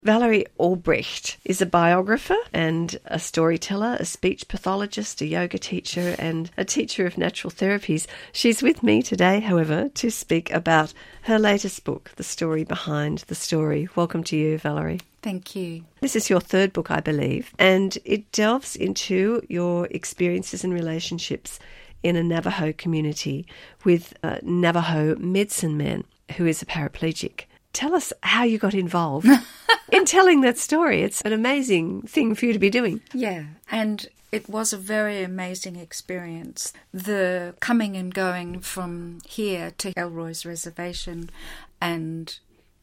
Valerie Albrecht is a biographer and a storyteller, a speech pathologist, a yoga teacher and a teacher of natural therapies. She's with me today, however, to speak about her latest book, The Story Behind the Story. Welcome to you, Valerie. Thank you. This is your third book, I believe, and it delves into your experiences and relationships in a Navajo community with a Navajo medicine man who is a paraplegic. Tell us how you got involved in telling that story. It's an amazing thing for you to be doing. Yeah, and it was a very amazing experience. The coming and going from here to Elroy's reservation and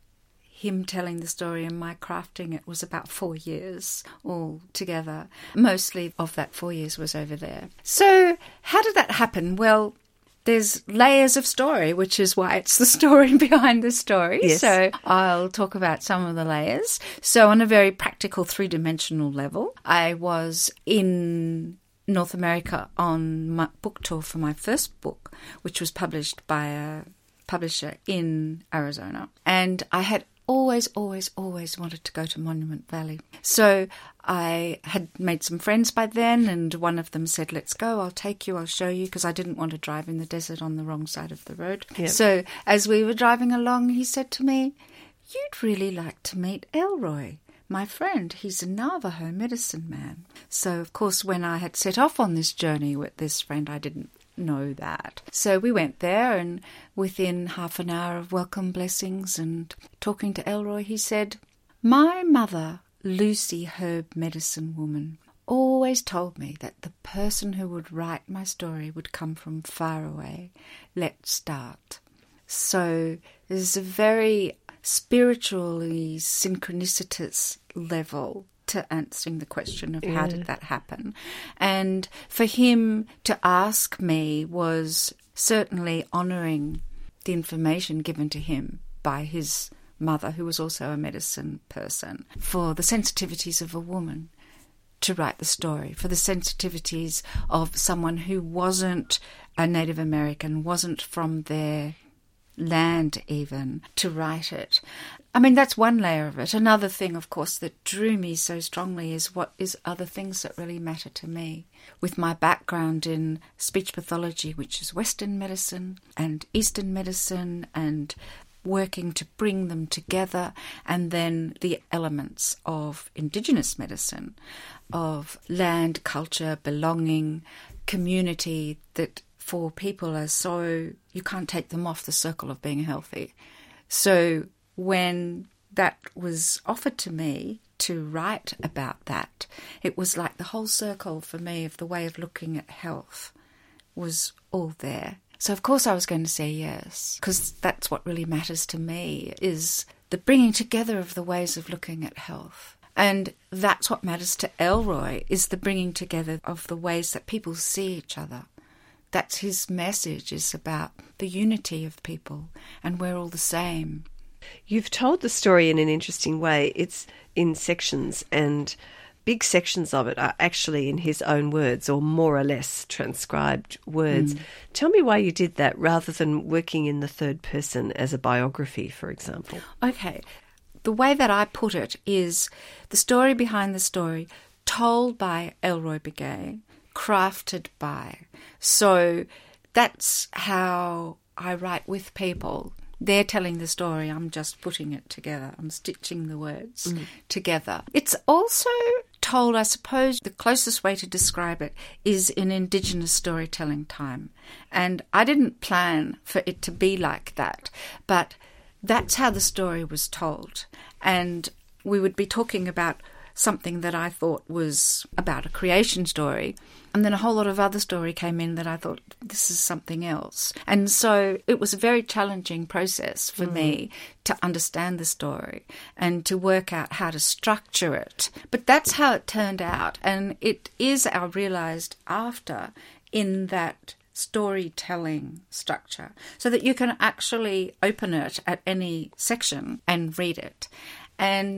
him telling the story and my crafting it was about 4 years all together. Mostly of that 4 years was over there. So how did that happen? Well, there's layers of story, which is why it's the story behind the story. Yes. So I'll talk about some of the layers. So on a very practical three-dimensional level, I was in North America on my book tour for my first book, which was published by a publisher in Arizona. And I had always wanted to go to Monument Valley. So I had made some friends by then, and one of them said, let's go, I'll take you, I'll show you, because I didn't want to drive in the desert on the wrong side of the road. Yep. So as we were driving along, he said to me, you'd really like to meet Elroy, my friend. He's a Navajo medicine man. So, of course, when I had set off on this journey with this friend, I didn't know that. So we went there, and within half an hour of welcome blessings and talking to Elroy, he said, my mother, Lucy Herb Medicine Woman, always told me that the person who would write my story would come from far away. Let's start. So there's a very spiritually synchronicitous level to answering the question of how did that happen. And for him to ask me was certainly honouring the information given to him by his mother, who was also a medicine person, for the sensitivities of a woman to write the story, for the sensitivities of someone who wasn't a Native American, wasn't from their land even, to write it. I mean, that's one layer of it. Another thing, of course, that drew me so strongly is what is other things that really matter to me. With my background in speech pathology, which is Western medicine and Eastern medicine, and working to bring them together, and then the elements of Indigenous medicine, of land, culture, belonging, community, that for people are so, you can't take them off the circle of being healthy. So when that was offered to me to write about that, it was like the whole circle for me of the way of looking at health was all there. So of course I was going to say yes, because that's what really matters to me, is the bringing together of the ways of looking at health. And that's what matters to Elroy, is the bringing together of the ways that people see each other. That's his message, is about the unity of people, and we're all the same. You've told the story in an interesting way. It's in sections, and big sections of it are actually in his own words, or more or less transcribed words. Tell me why you did that rather than working in the third person as a biography, for example. Okay. The way that I put it is the story behind the story, told by Elroy Begay, crafted by. So that's how I write with people. They're telling the story, I'm just putting it together. I'm stitching the words together. It's also told, I suppose, the closest way to describe it is in Indigenous storytelling time. And I didn't plan for it to be like that, but that's how the story was told. And we would be talking about something that I thought was about a creation story, and then a whole lot of other story came in that I thought, this is something else. And so it was a very challenging process for me to understand the story and to work out how to structure it. But that's how it turned out. And it is, I realised after, in that storytelling structure, so that you can actually open it at any section and read it. And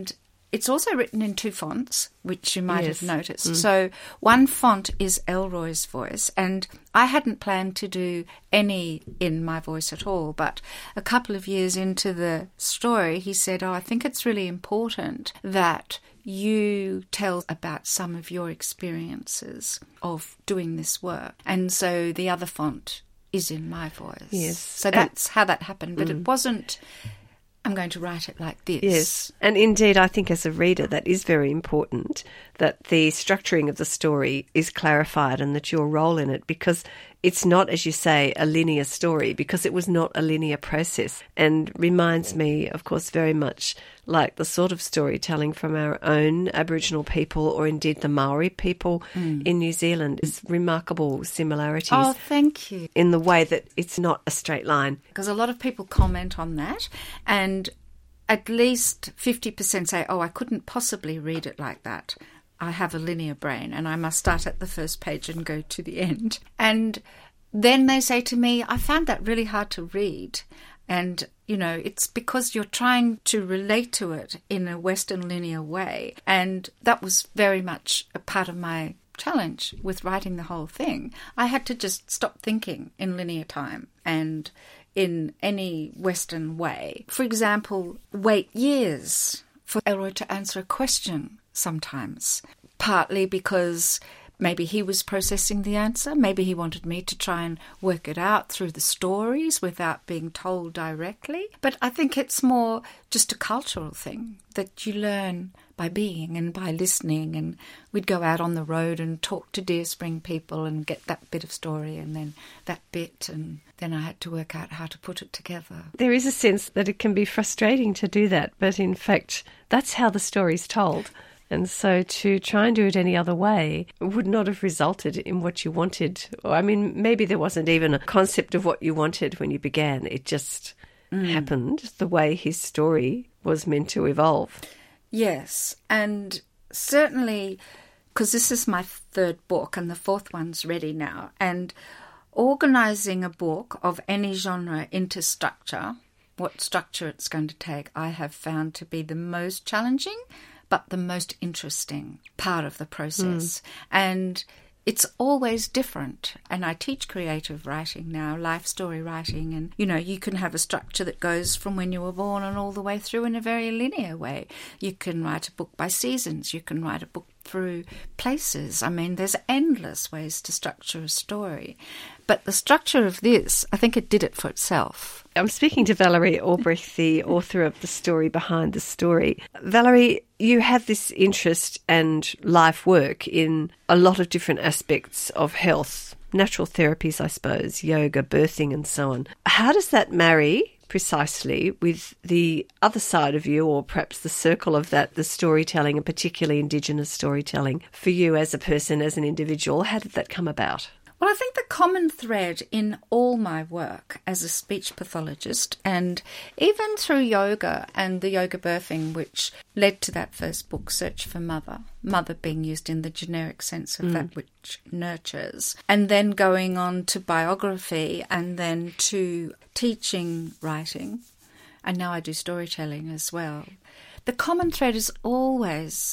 it's also written in 2 fonts, which you might Yes. have noticed. So one font is Elroy's voice, and I hadn't planned to do any in my voice at all, but a couple of years into the story, he said, I think it's really important that you tell about some of your experiences of doing this work. And so the other font is in my voice. Yes. So that's how that happened, but it wasn't, I'm going to write it like this. Yes, and indeed I think as a reader that is very important, that the structuring of the story is clarified and that your role in it, because it's not, as you say, a linear story, because it was not a linear process, and reminds me, of course, very much like the sort of storytelling from our own Aboriginal people, or indeed the Maori people in New Zealand. There's remarkable similarities. Oh, thank you. In the way that it's not a straight line. Because a lot of people comment on that, and at least 50% say, I couldn't possibly read it like that. I have a linear brain and I must start at the first page and go to the end. And then they say to me, I found that really hard to read. And, it's because you're trying to relate to it in a Western linear way. And that was very much a part of my challenge with writing the whole thing. I had to just stop thinking in linear time and in any Western way. For example, wait years for Elroy to answer a question sometimes, partly because maybe he was processing the answer, maybe he wanted me to try and work it out through the stories without being told directly. But I think it's more just a cultural thing that you learn by being and by listening, and we'd go out on the road and talk to Deer Spring people and get that bit of story and then that bit, and then I had to work out how to put it together. There is a sense that it can be frustrating to do that, but in fact, that's how the story's told. And so to try and do it any other way would not have resulted in what you wanted. Or, I mean, maybe there wasn't even a concept of what you wanted when you began. It just happened the way his story was meant to evolve. Yes, and certainly, because this is my 3rd book and the 4th one's ready now, and organising a book of any genre into structure, what structure it's going to take, I have found to be the most challenging but the most interesting part of the process. And it's always different. And I teach creative writing now, life story writing, and, you can have a structure that goes from when you were born and all the way through in a very linear way. You can write a book by seasons. You can write a book through places. I mean, there's endless ways to structure a story. But the structure of this, I think it did it for itself. I'm speaking to Valerie Albrecht, the author of The Story Behind the Story. Valerie, you have this interest and life work in a lot of different aspects of health, natural therapies, I suppose, yoga, birthing and so on. How does that marry precisely with the other side of you, or perhaps the circle of that, the storytelling, and particularly Indigenous storytelling, for you as a person, as an individual? How did that come about? Well, I think the common thread in all my work as a speech pathologist, and even through yoga and the yoga birthing, which led to that first book, Search for Mother, mother being used in the generic sense of that which nurtures, and then going on to biography and then to teaching writing, and now I do storytelling as well. The common thread has always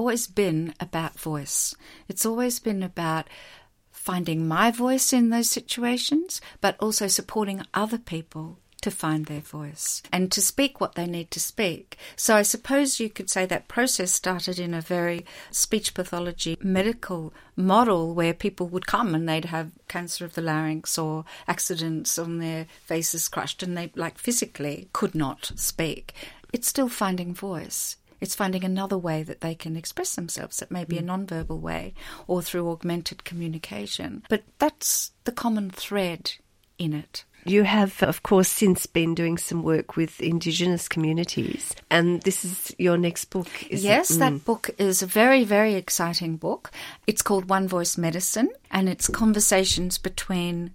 been about voice. It's always been about finding my voice in those situations, but also supporting other people to find their voice and to speak what they need to speak. So I suppose you could say that process started in a very speech pathology medical model where people would come and they'd have cancer of the larynx or accidents on their faces crushed and they physically could not speak. It's still finding voice. It's finding another way that they can express themselves. It may be a non-verbal way or through augmented communication. But that's the common thread in it. You have, of course, since been doing some work with Indigenous communities, and this is your next book, is Yes, that book is a very, very exciting book. It's called One Voice Medicine, and it's conversations between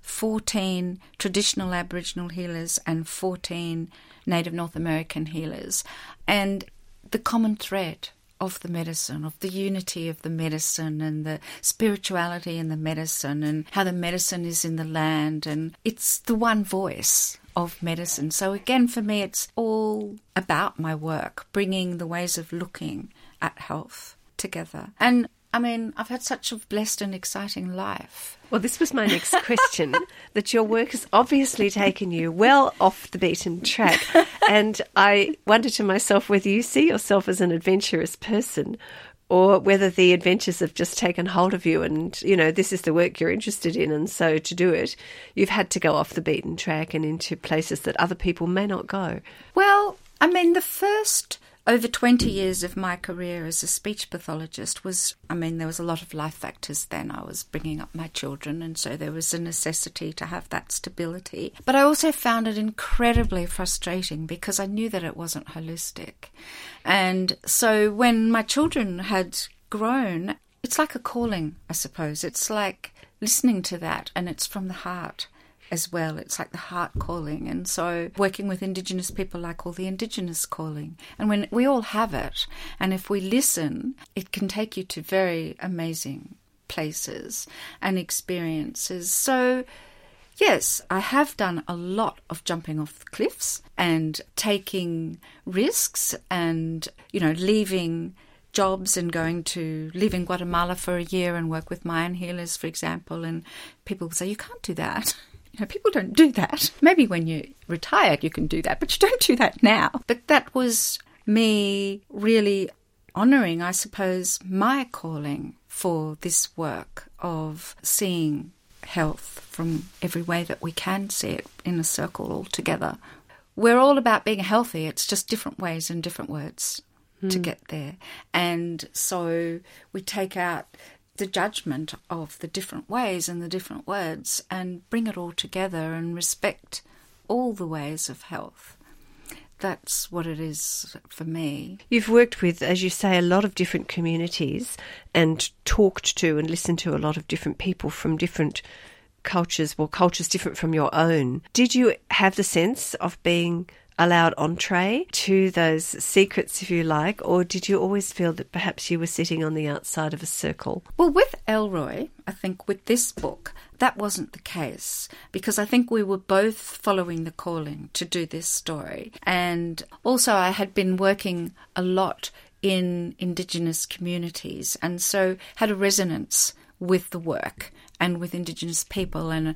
14 traditional Aboriginal healers and 14 Native North American healers. And the common thread of the medicine, of the unity of the medicine and the spirituality in the medicine and how the medicine is in the land. And it's the one voice of medicine. So again, for me, it's all about my work, bringing the ways of looking at health together. And I mean, I've had such a blessed and exciting life. Well, this was my next question, that your work has obviously taken you well off the beaten track. And I wonder to myself whether you see yourself as an adventurous person or whether the adventures have just taken hold of you and, you know, this is the work you're interested in. And so to do it, you've had to go off the beaten track and into places that other people may not go. Well, I mean, the first over 20 years of my career as a speech pathologist there was a lot of life factors then. I was bringing up my children, and so there was a necessity to have that stability. But I also found it incredibly frustrating because I knew that it wasn't holistic. And so when my children had grown, it's like a calling, I suppose. It's like listening to that, and it's from the heart as well. It's like the heart calling. And so working with Indigenous people, I call the Indigenous calling. And when we all have it, and if we listen, it can take you to very amazing places and experiences. So yes, I have done a lot of jumping off the cliffs and taking risks and, you know, leaving jobs and live in Guatemala for a year and work with Mayan healers, for example. And people say, you can't do that. You know, people don't do that. Maybe when you're retired you can do that, but you don't do that now. But that was me really honouring, I suppose, my calling for this work of seeing health from every way that we can see it in a circle all together. We're all about being healthy. It's just different ways and different words to get there. And so we take out the judgment of the different ways and the different words and bring it all together and respect all the ways of health. That's what it is for me. You've worked with, as you say, a lot of different communities and talked to and listened to a lot of different people from different cultures, well, cultures different from your own. Did you have the sense of being allowed entree to those secrets, if you like, or did you always feel that perhaps you were sitting on the outside of a circle? Well, with Elroy, I think with this book, that wasn't the case, because I think we were both following the calling to do this story. And also I had been working a lot in Indigenous communities and so had a resonance with the work and with Indigenous people and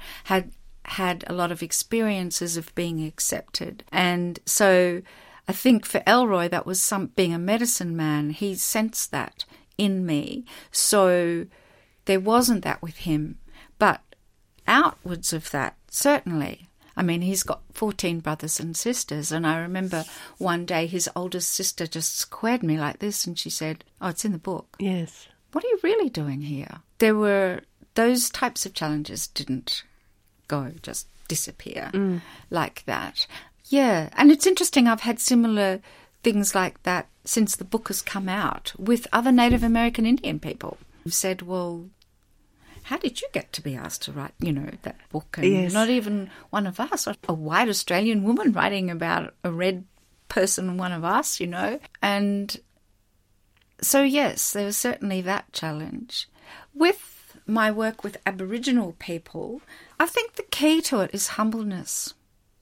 had a lot of experiences of being accepted. And so I think for Elroy, that was being a medicine man. He sensed that in me. So there wasn't that with him. But outwards of that, certainly. I mean, he's got 14 brothers and sisters. And I remember one day his oldest sister just squared me like this and she said, "Oh, it's in the book." Yes. "What are you really doing here?" There were those types of challenges didn't just disappear like that. Yeah, and it's interesting, I've had similar things like that since the book has come out with other Native American Indian people who've said, "Well, how did you get to be asked to write, that book?" And yes. Not even one of us, a white Australian woman writing about a red person, one of us, And so, yes, there was certainly that challenge. With my work with Aboriginal people, I think the key to it is humbleness.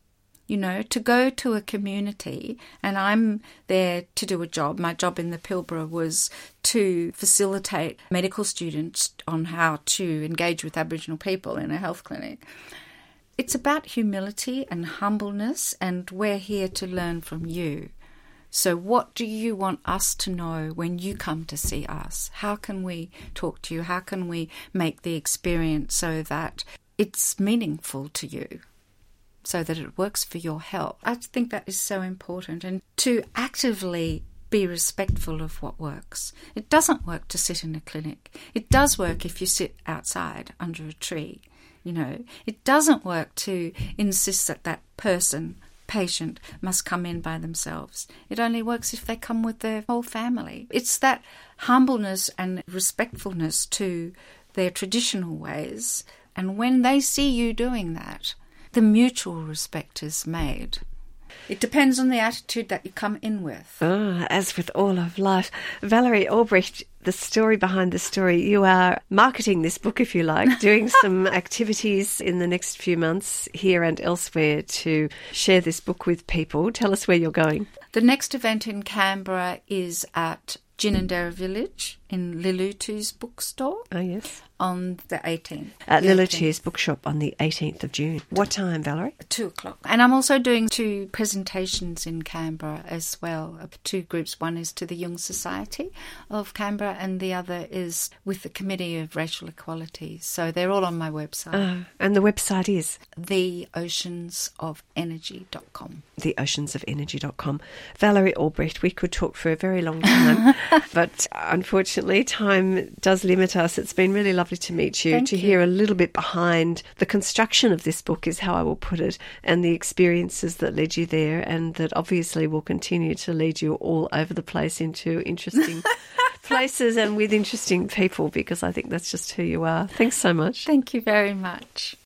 To go to a community, and I'm there to do a job. My job in the Pilbara was to facilitate medical students on how to engage with Aboriginal people in a health clinic. It's about humility and humbleness, and we're here to learn from you. So what do you want us to know when you come to see us? How can we talk to you? How can we make the experience so that it's meaningful to you, so that it works for your health? I think that is so important, and to actively be respectful of what works. It doesn't work to sit in a clinic. It does work if you sit outside under a tree. It doesn't work to insist that patient must come in by themselves. It only works if they come with their whole family. It's that humbleness and respectfulness to their traditional ways, and when they see you doing that, the mutual respect is made. It depends on the attitude that you come in with. As with all of life. Valerie Albrecht, the story behind the story. You are marketing this book, if you like, doing some activities in the next few months here and elsewhere to share this book with people. Tell us where you're going. The next event in Canberra is at Ginninderra Village in Lilutu's bookstore. Oh, yes. On the 18th. At Lilutu's bookshop on the 18th of June. What time, Valerie? 2:00. And I'm also doing 2 presentations in Canberra as well, of 2 groups. One is to the Young Society of Canberra and the other is with the Committee of Racial Equality. So they're all on my website. And the website is? theoceansofenergy.com. theoceansofenergy.com. Valerie Albrecht, we could talk for a very long time, but unfortunately time does limit us. It's been really lovely to meet you. Thank you. Hear a little bit behind the construction of this book is how I will put it, and the experiences that led you there, and that obviously will continue to lead you all over the place into interesting places and with interesting people, because I think that's just who you are. Thanks so much. Thank you very much.